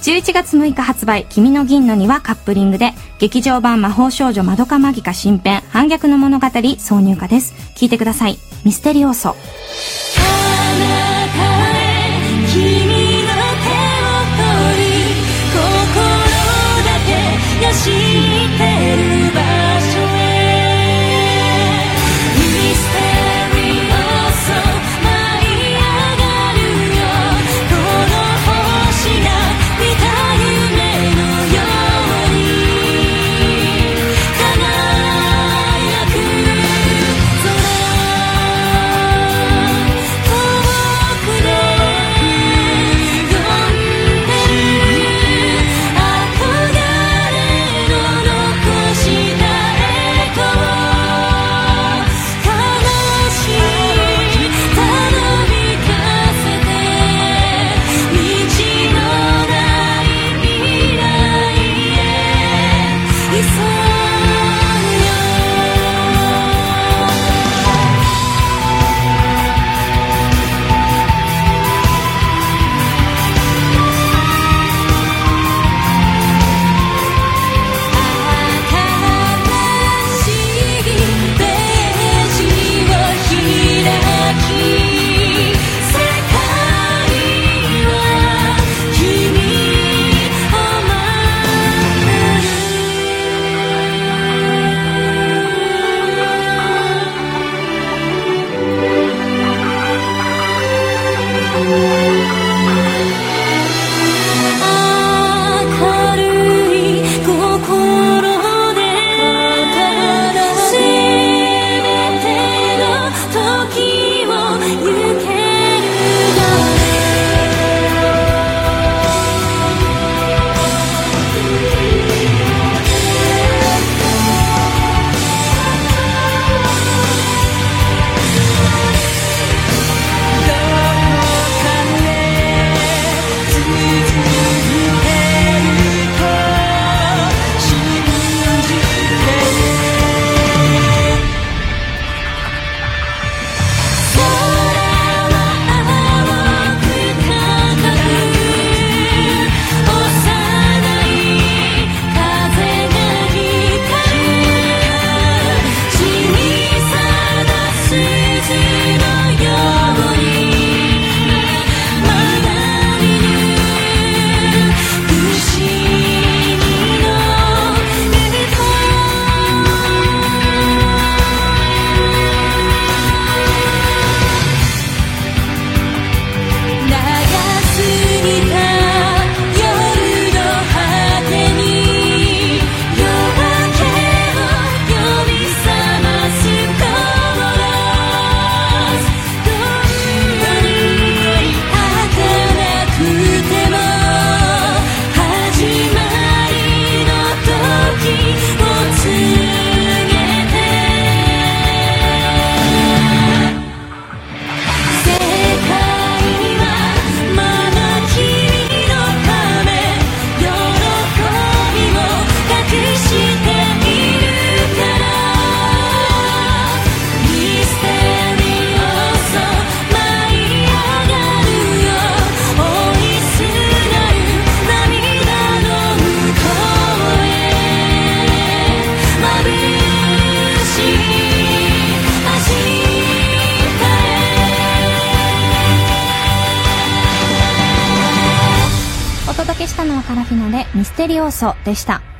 11月6日発売、君の銀の庭カップリングで、劇場版魔法少女まどかマギカ新編反逆の物語挿入歌です。聴いてください。ミステリオーソ。 君の手を取り心だけが知ってる場所へミステリオソ舞い上がるよこの星が見た夢のように輝く空遠くでお届けしたのはカラフィナでミステリオーソでした。